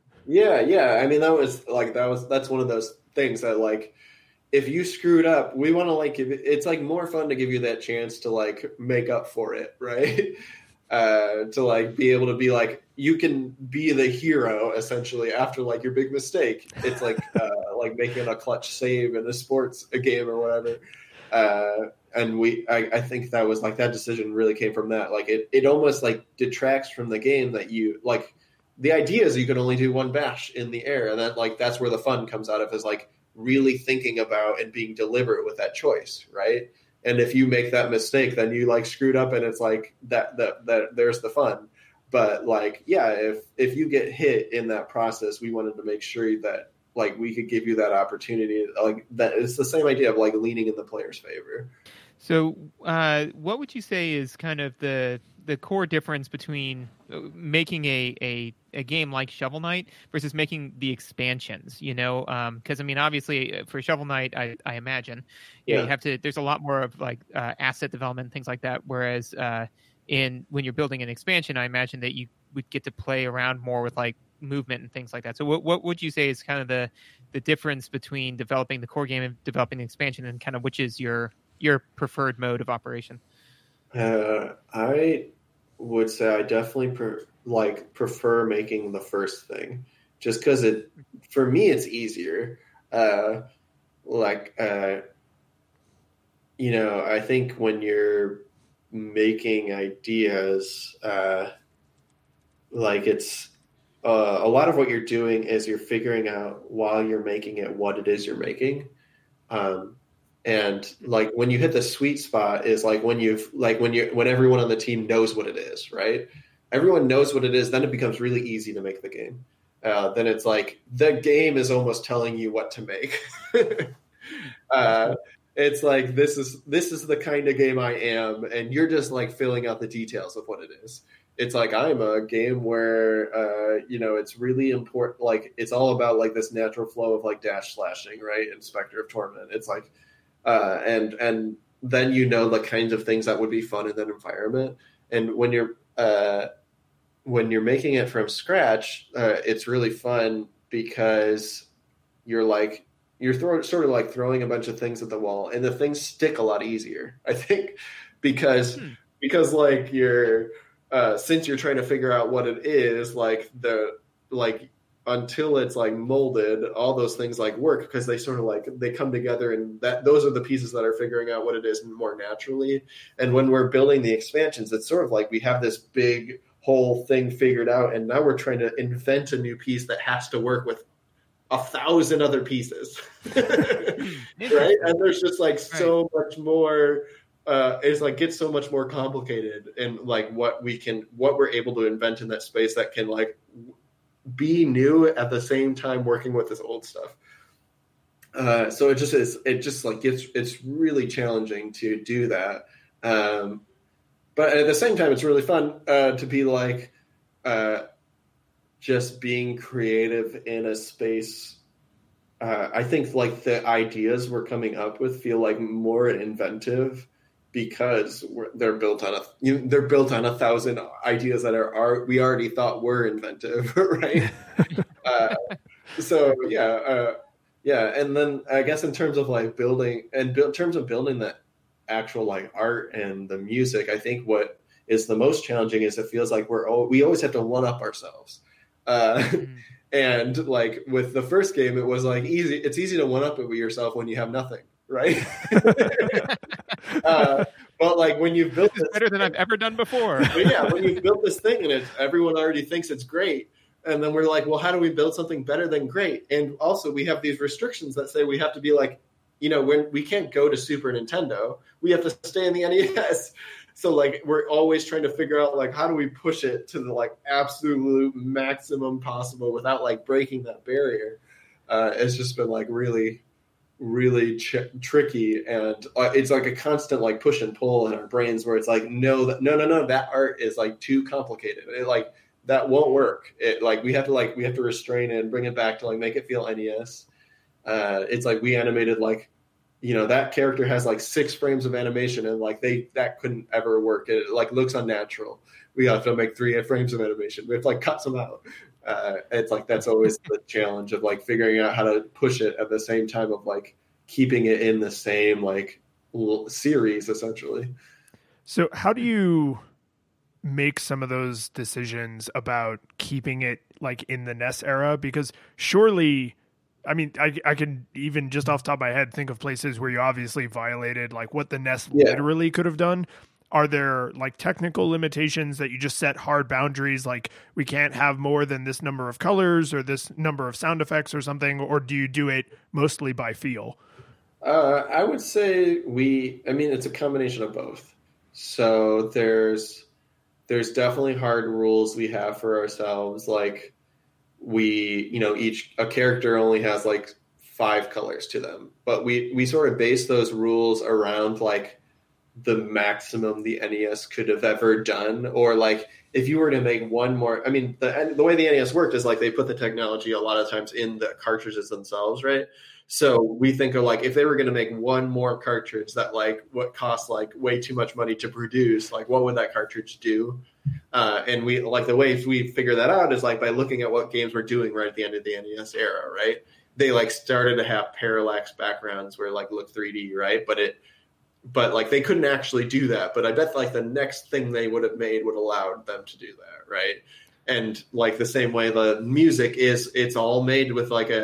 Yeah. I mean, that's one of those things that like, if you screwed up, we want to like it's like more fun to give you that chance to like make up for it, right? To like be able to be like, you can be the hero essentially after like your big mistake. It's like like making a clutch save in a game or whatever. And I think that was like, that decision really came from that. Like it almost like detracts from the game that you like. The idea is you can only do one bash in the air, and that like that's where the fun comes out of, is like really thinking about and being deliberate with that choice, right? And if you make that mistake, then you like screwed up, and it's like that there's the fun. But like, yeah, if you get hit in that process, we wanted to make sure that like we could give you that opportunity. Like that, it's the same idea of like leaning in the player's favor. So what would you say is kind of the core difference between making a game like Shovel Knight versus making the expansions, you know? Because, I mean, obviously for Shovel Knight, I imagine, you have to, there's a lot more of like asset development, things like that. Whereas when you're building an expansion, I imagine that you would get to play around more with like movement and things like that. So what would you say is kind of the difference between developing the core game and developing the expansion, and kind of which is your preferred mode of operation? I would say I definitely prefer making the first thing, just because for me it's easier. I think when you're making ideas, it's a lot of what you're doing is you're figuring out while you're making it what it is you're making. And like when you hit the sweet spot is like when everyone on the team knows what it is, right? Everyone knows what it is, then it becomes really easy to make the game. Then it's like the game is almost telling you what to make. It's like this is the kind of game I am, and you're just like filling out the details of what it is. It's like I'm a game where it's really important. Like it's all about like this natural flow of like dash slashing, right? And Spectre of Torment. It's like and then the kinds of things that would be fun in that environment. And when you're making it from scratch, it's really fun because you're throwing a bunch of things at the wall, and the things stick a lot easier, I think, because like you're since you're trying to figure out what it is, until it's like molded, all those things like work because they sort of like they come together, and those are the pieces that are figuring out what it is more naturally. And when we're building the expansions, it's sort of like we have this big whole thing figured out, and now we're trying to invent a new piece that has to work with 1,000 other pieces. Right? And there's just like so much more it's like gets so much more complicated, and like what we're able to invent in that space that can like be new at the same time working with this old stuff. So it's really challenging to do that. But at the same time, it's really fun to be like just being creative in a space. I think like the ideas we're coming up with feel like more inventive because they're built on 1,000 ideas that we already thought were inventive, right? So yeah. And then I guess in terms of like building that actual like art and the music, I think what is the most challenging is it feels like we always have to one up ourselves. And like with the first game, it was like easy. It's easy to one up it with yourself when you have nothing, right? But like when you've built this, better than I've ever done before. But yeah, when you've built this thing and everyone already thinks it's great, and then we're like, well, how do we build something better than great? And also we have these restrictions that say we have to be like, when we can't go to Super Nintendo, we have to stay in the NES. So like we're always trying to figure out like how do we push it to the like absolute maximum possible without like breaking that barrier. It's just been like really, really tricky, and it's like a constant like push and pull in our brains where it's like no, that art is like too complicated. It like that won't work. It like we have to restrain it and bring it back to like make it feel NES. It's like we animated like. That character has like 6 frames of animation, and like that couldn't ever work. It like looks unnatural. We have to make 3 frames of animation. We have to like cut some out. It's like that's always the challenge of like figuring out how to push it at the same time of like keeping it in the same like series essentially. So how do you make some of those decisions about keeping it like in the NES era? Because surely, I mean, I can even just off the top of my head think of places where you obviously violated like what the NES literally could have done. Are there like technical limitations that you just set hard boundaries, like we can't have more than this number of colors or this number of sound effects or something? Or do you do it mostly by feel? I would say it's a combination of both. So there's definitely hard rules we have for ourselves. Like a character only has like 5 colors to them, but we sort of base those rules around like the maximum the NES could have ever done. Or like if you were to make one more, I mean, the way the NES worked is like they put the technology a lot of times in the cartridges themselves, right? So we think of like, if they were going to make one more cartridge that like what costs like way too much money to produce, like what would that cartridge do? And we like the way we figure that out is like by looking at what games were doing right at the end of the NES era, right? They like started to have parallax backgrounds where like look 3D, right? But like they couldn't actually do that. But I bet like the next thing they would have made would allow them to do that, right? And like the same way the music is, it's all made with like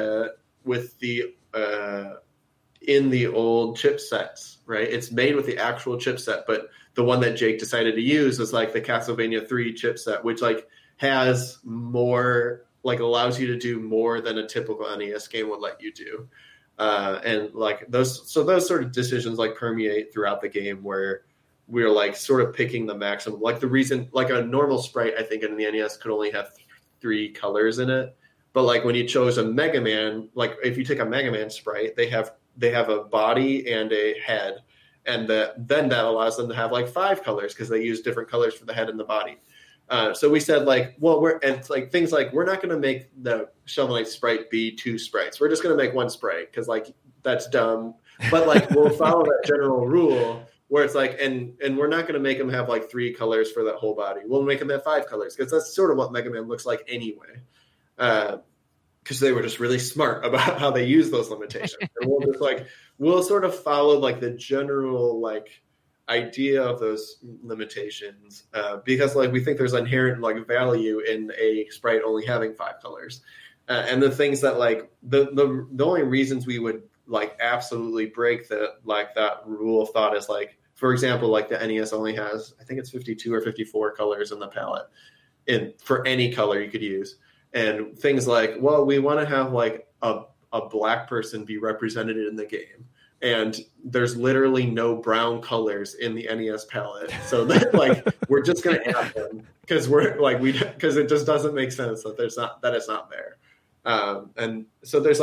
in the old chipsets, right? It's made with the actual chipset, but the one that Jake decided to use was like the Castlevania 3 chipset, which like has more, like allows you to do more than a typical NES game would let you do. And like those sort of decisions like permeate throughout the game where we're like sort of picking the maximum. Like the reason, like a normal sprite, I think in the NES could only have 3 colors in it. But like when you chose a Mega Man, like if you take a Mega Man sprite, they have a body and a head, and then that allows them to have like 5 colors because they use different colors for the head and the body. So we said like, well, we're not going to make the Shovel Knight sprite be 2 sprites. We're just going to make 1 sprite because like that's dumb. But like we'll follow that general rule where it's like, and we're not going to make them have like 3 colors for that whole body. We'll make them have 5 colors because that's sort of what Mega Man looks like anyway. Because they were just really smart about how they use those limitations. And we'll sort of follow like the general like idea of those limitations because like we think there's inherent like value in a sprite only having 5 colors. And the things that like the only reasons we would like absolutely break that rule of thought is like, for example, like the NES only has, I think it's 52 or 54 colors in the palette for any color you could use. And things like, well, we want to have like a black person be represented in the game. And there's literally no brown colors in the NES palette. So that, like, we're just going to add them because because it just doesn't make sense that it's not there. And so there's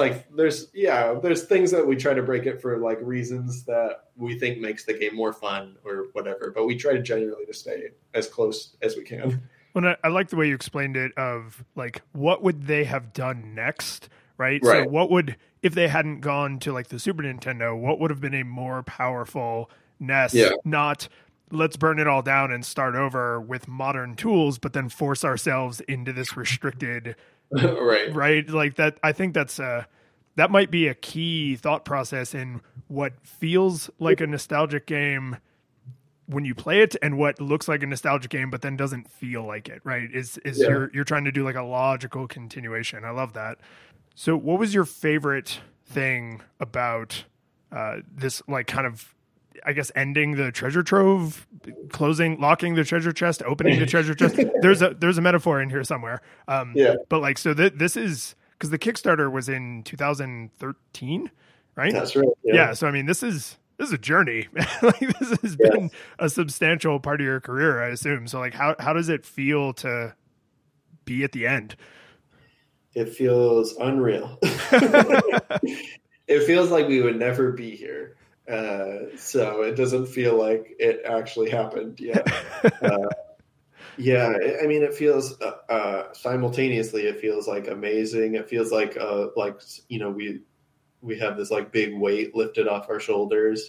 things that we try to break it for like reasons that we think makes the game more fun or whatever. But we try to genuinely to stay as close as we can. Well, I like the way you explained it of like, what would they have done next, right? Right. So what would, if they hadn't gone to like the Super Nintendo, what would have been a more powerful NES? Yeah. Not let's burn it all down and start over with modern tools, but then force ourselves into this restricted, right? Like that. I think that might be a key thought process in what feels like a nostalgic game when you play it and what looks like a nostalgic game, but then doesn't feel like it, right? You're trying to do like a logical continuation. I love that. So what was your favorite thing about this, like kind of, I guess, ending the treasure trove, locking the treasure chest, opening the treasure chest? There's a metaphor in here somewhere. But like, so this is, because the Kickstarter was in 2013, right? That's right. Yeah. So, I mean, this is a journey. Like this has been a substantial part of your career, I assume. So like, how does it feel to be at the end? It feels unreal. It feels like we would never be here. So it doesn't feel like it actually happened yet. I mean, it feels simultaneously, it feels like amazing. It feels like we have this like big weight lifted off our shoulders.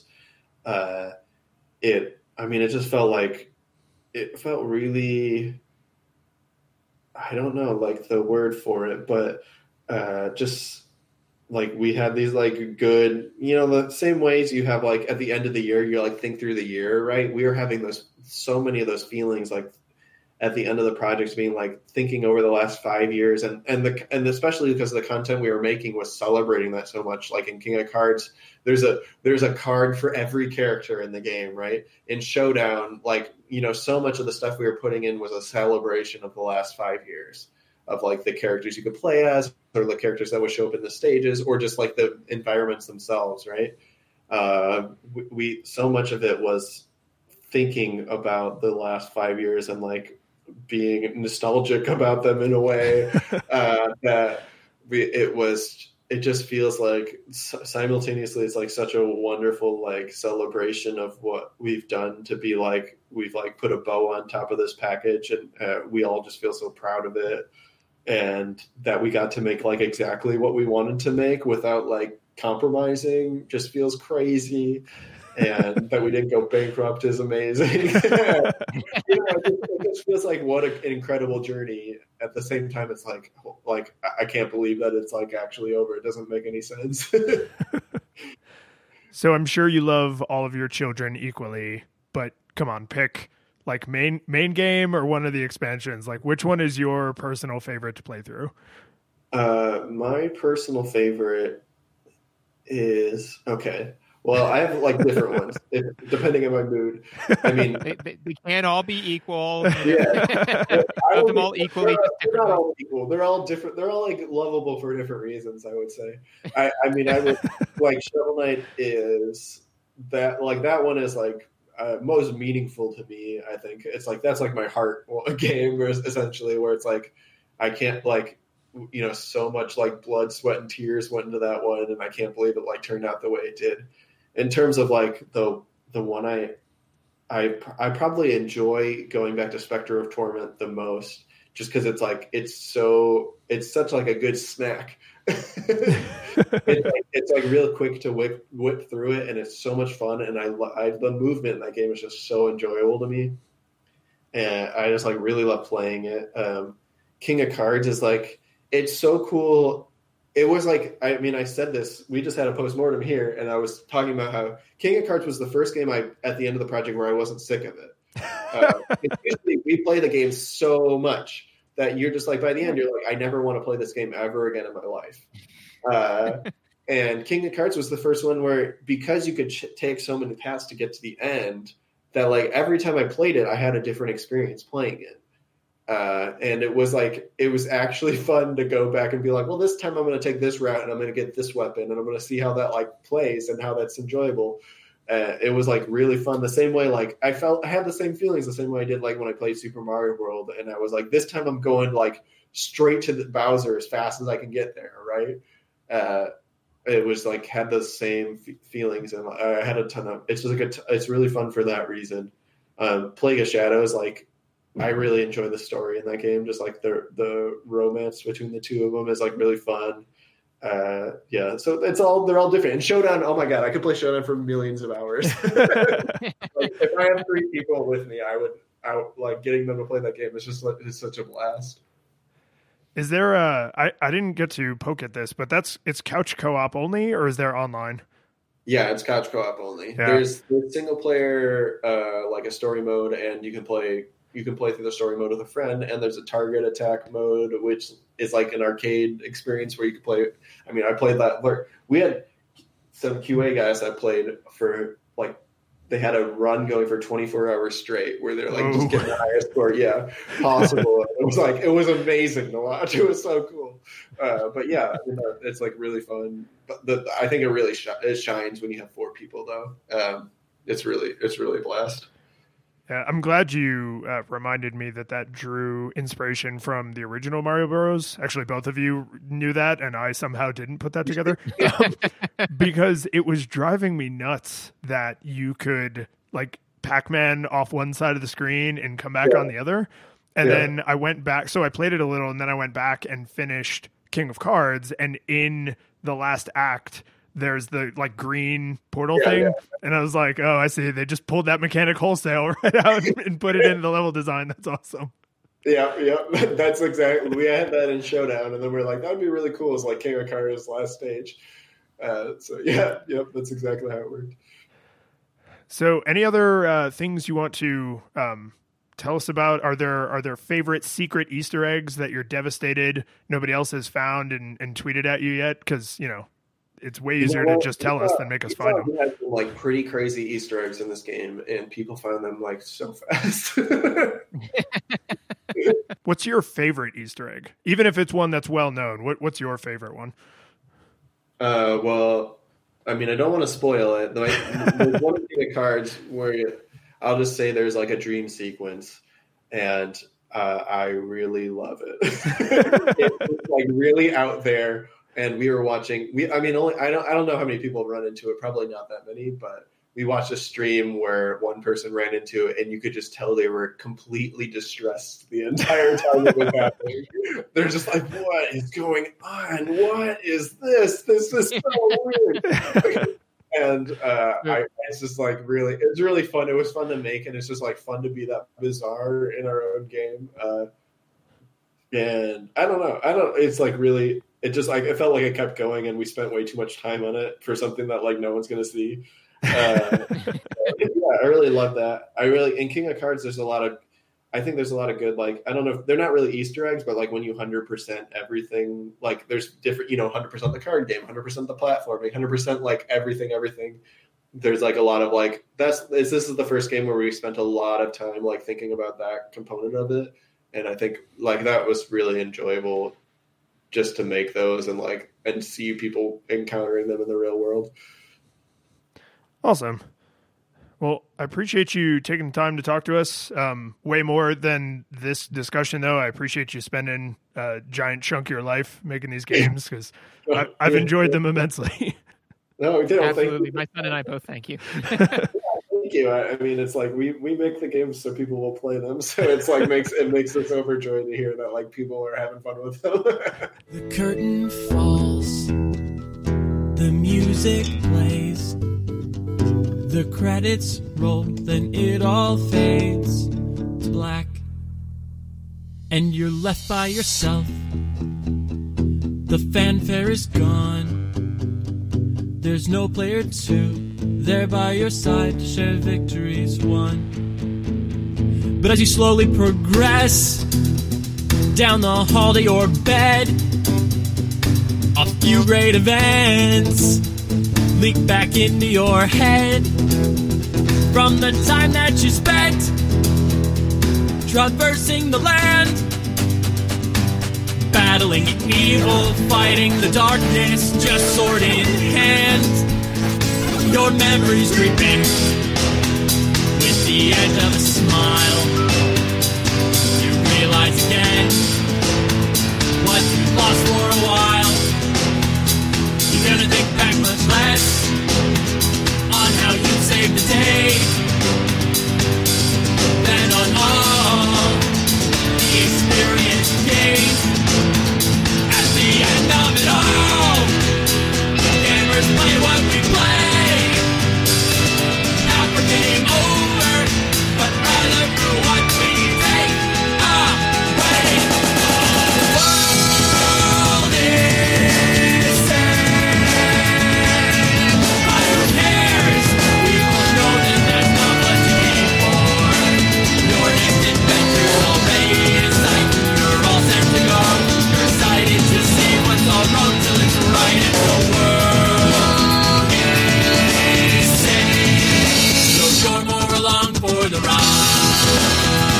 It just felt like, it felt really, I don't know, like the word for it, but just like we had these like good, the same ways you have like at the end of the year, you like think through the year, right? We were having so many of those feelings like at the end of the projects, being like thinking over the last 5 years and especially because the content we were making was celebrating that so much. Like in King of Cards, there's a card for every character in the game, right? In Showdown, like, so much of the stuff we were putting in was a celebration of the last 5 years of like the characters you could play as, or the characters that would show up in the stages, or just like the environments themselves, right? We so much of it was thinking about the last 5 years and like being nostalgic about them in a way that it just feels like simultaneously it's like such a wonderful like celebration of what we've done to be like, we've like put a bow on top of this package, and we all just feel so proud of it, and that we got to make like exactly what we wanted to make without like compromising just feels crazy, and that we didn't go bankrupt is amazing. It just feels like what an incredible journey. At the same time, it's like I can't believe that it's like actually over. It doesn't make any sense. So I'm sure you love all of your children equally, but come on, pick like main game or one of the expansions. Like, which one is your personal favorite to play through? My personal favorite is okay. Well, I have like different ones depending on my mood. I mean, they can't all be equal. Yeah, Love them all equally. They're not all equal. They're all different. They're all like lovable for different reasons. I would say. I mean, I would like Shovel Knight is that like that one is like most meaningful to me. I think it's like that's like my heart game, essentially, where it's like I can't like. So much like blood, sweat, and tears went into that one, and I can't believe it like turned out the way it did. In terms of like the one I probably enjoy going back to Spectre of Torment the most, just because it's like it's such like a good snack. it's like real quick to whip through it, and it's so much fun. And the movement in that game is just so enjoyable to me, and I just like really love playing it. King of Cards is like. It's so cool. It was like, I mean, I said this, we just had a postmortem here, and I was talking about how King of Cards was the first game at the end of the project where I wasn't sick of it. Usually we play the game so much that you're just like, by the end, you're like, I never want to play this game ever again in my life. And King of Cards was the first one where, because you could take so many paths to get to the end, that like every time I played it, I had a different experience playing it. And it was actually fun to go back and be like, well, this time I'm going to take this route and I'm going to get this weapon and I'm going to see how that like plays and how that's enjoyable. It was like really fun. The same way, like I had the same feelings the same way I did like when I played Super Mario World, and I was like, this time I'm going like straight to the Bowser as fast as I can get there. Right. It was like had the same feelings, and I had a ton of. It's just like it's really fun for that reason. Plague of Shadows, like. I really enjoy the story in that game. Just like the romance between the two of them is like really fun. Yeah, so they're all different. And Showdown, oh my god, I could play Showdown for millions of hours. Like, if I have 3 people with me, I would like getting them to play that game. It's just like it's such a blast. Is there I didn't get to poke at this, but it's couch co-op only, or is there online? Yeah, it's couch co-op only. Yeah. There's single player like a story mode, and you can play through the story mode with a friend, and there's a target attack mode, which is like an arcade experience where you can play. I mean, I played that where we had some QA guys that played for like they had a run going for 24 hours straight where they're like just getting the highest score possible. It was amazing to watch. It was so cool. But yeah, it's like really fun. But I think it really it shines when you have 4 people though. It's really a blast. Yeah, I'm glad you reminded me that drew inspiration from the original Mario Bros. Actually, both of you knew that, and I somehow didn't put that together. Because it was driving me nuts that you could, like, Pac-Man off one side of the screen and come back on the other. And then I went back. So I played it a little, and then I went back and finished King of Cards. And in the last act, there's the like green portal thing. And I was like, oh, I see. They just pulled that mechanic wholesale right out and put it in the level design. That's awesome. Yeah. That's exactly. We had that in Showdown, and then we're like, that'd be really cool. It's like King of Cards' last stage. That's exactly how it worked. So any other things you want to tell us about? Are there favorite secret Easter eggs that you're devastated nobody else has found and tweeted at you yet? Because, it's way easier to just tell us than make us find them. We had some, like, pretty crazy Easter eggs in this game, and people found them like so fast. What's your favorite Easter egg? Even if it's one that's well known, what's your favorite one? Well, I mean, I don't want to spoil it. There's one of the cards where I'll just say there's like a dream sequence, and I really love it. It's like really out there. And we were watching. I don't know how many people run into it. Probably not that many, but we watched a stream where one person ran into it, and you could just tell they were completely distressed the entire time it was happening. They're just like, what is going on? What is this? This is so weird. And it's just like it's really fun. It was fun to make, and it's just like fun to be that bizarre in our own game. And I don't know. It's like really, it just like, it felt like it kept going, and we spent way too much time on it for something that like no one's going to see. Yeah, I really love that. In King of Cards, I think there's a lot of good, like, I don't know if they're not really Easter eggs, but like when you 100% everything, like there's different, 100% the card game, 100% the platforming, 100% like everything. There's like a lot of like, this is the first game where we spent a lot of time like thinking about that component of it. And I think like that was really enjoyable just to make those and see people encountering them in the real world. Awesome. Well, I appreciate you taking the time to talk to us. Way more than this discussion, though. I appreciate you spending a giant chunk of your life making these games, because I've enjoyed them immensely. No, absolutely. My son and I both thank you. Thank you. I mean, it's like we make the games so people will play them. So it's like it makes us overjoyed to hear that like people are having fun with them. The curtain falls, the music plays, the credits roll, then it all fades to black, and you're left by yourself. The fanfare is gone. There's no player two there by your side to share victories won. But as you slowly progress down the hall to your bed, a few great events leak back into your head from the time that you spent traversing the land, battling evil, fighting the darkness, just sword in hand. Your memories creeping with the edge of a smile. You realize again what you lost for a while. You're gonna think back much less on how you saved the day than on all the experience gained. At the end of it all, gamers play what we play. Not for game over, but rather for what we take away. The world is sad, but who cares? We will know that there's not much to aim for. Your next adventure already in sight. You're all set to go. You're excited to see what's all wrong till it's right. And the world is saved. So you're more along for the ride.